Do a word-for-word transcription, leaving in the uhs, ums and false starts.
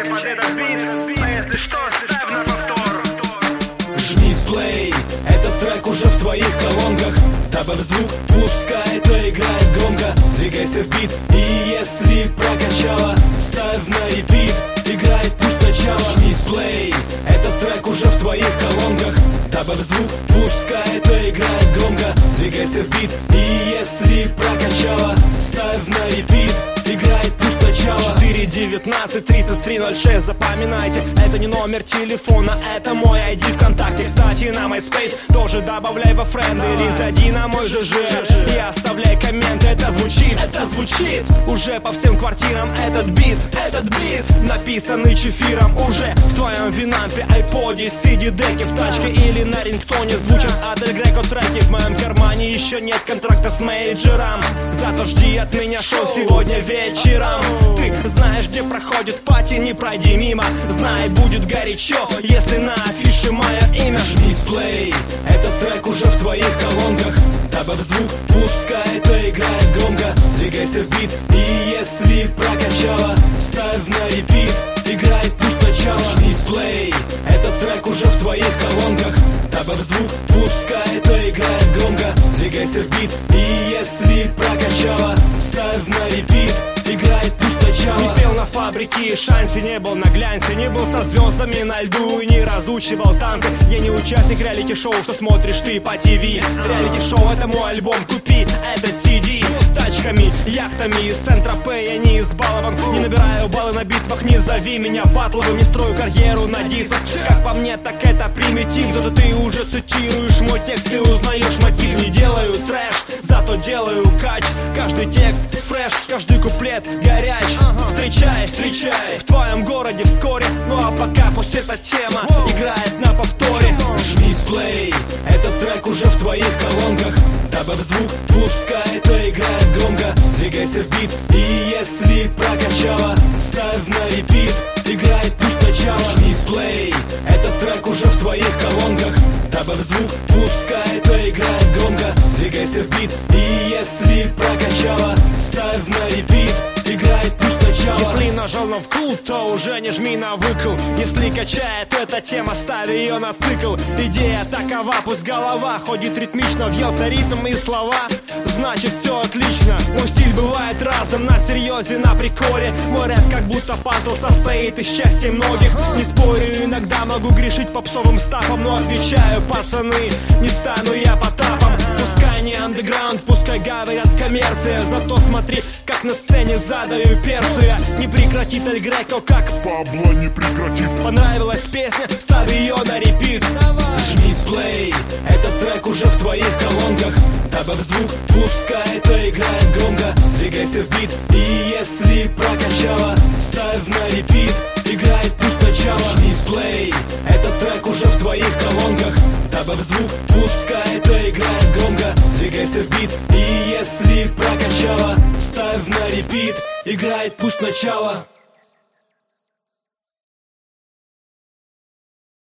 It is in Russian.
Подключайся под этот бит, а если что, ставь на повтор. Жми плей, этот трек уже в твоих колонках. Добавь звук, пускай это играет громко. Двигайся в бит, и если прокачала, ставь на репит, играет пусть начало. Жми плей, этот трек уже в твоих колонках. Добавь звук, пускай это играет громко. Двигайся в бит, и если прокачала, ставь на репит, играет пусть начало. Четыре девятнадцать тридцать три ноль шесть, запоминайте, это не номер телефона, это мой ай ди ВКонтакте. Кстати, на MySpace тоже добавляй во френды, или зайди на мой ЖЖ и оставляй комменты. Это звучит, это звучит уже по всем квартирам. Этот бит, этот бит написанный чефиром уже в твоем винампе, айподе, си ди-деке, в тачке или на рингтоне звучат Адель Греко треки. В моем кармане еще нет контракта с мейджером, зато жди от меня шоу сегодня вечером. Ты знаешь, где проходит пати, не пройди мимо. Знай, будет горячо, если на афише мое имя. Жми плей, этот трек уже в твоих колонках. Добавь звук, пускай это играет громко. Двигайся в бит, и если прокачала, ставь на репит, играет пусть начало. Жми плей, этот трек уже в твоих колонках. Добавь звук, пускай это играет громко. Двигайся в бит, и если прокачала, ставь на репит, играет пусть начало. Не пел на фабрике, шансе не был на глянце, не был со звездами на льду и не разучивал танцы. Я не участник реалити-шоу, что смотришь ты по ТВ. Реалити-шоу — это мой альбом, купи этот си ди. Тачками, яхтами из Сент-Тропе я не избалован. Не набираю баллы на битвах, не зови меня батловым. Не строю карьеру на дисах, как по мне, так это примитив. Зато ты уже цитируешь мой текст и узнаешь мотив. Не делаю трэш, зато делаю кач. Каждый текст фреш, каждый куплет горяч. Встречай, встречай в твоем городе вскоре. Ну а пока пусть эта тема играет на повторе. Жми плей, этот трек уже в твоих колонках. Добавь звук, пускай это играет громко. Двигайся в бит, и если прокачала, ставь на репит, играет пусть начало. Жми плей, этот трек уже в твоих колонках. Добавь звук, пускай это играет громко. Двигайся в бит, и если прокачала, ставь на репит, играет пусть начало. Если нажал на вкл, то уже не жми на выкл. Если качает эта тема, ставь ее на цикл. Идея такова, пусть голова ходит ритмично, въелся ритм и слова, значит все отлично. Мой стиль бывает разным, на серьезе, на приколе. Мой рэп как будто пазл состоит из частей многих. Не спорю, иногда могу грешить попсовым стафом, но отвечаю, пацаны, не стану я Потапом. Пускай не андеграунд, пускай говорят коммерция, зато смотри, как на сцене задаю перцию. Не прекратит Эль Греко, как Пабло не прекратит. Понравилась песня, ставь ее на репит. Жми плей, этот трек уже в твоих колонках. Добавь звук, пускай это играет громко. Двигайся в бит, и если прокачала, ставь на репит, играет пусть начало. Жми плей, этот трек уже в твоих колонках. Добавь звук, пускай это играет громко. Двигайся в бит, и если прокачала, ставь на репит, играет пусть начало.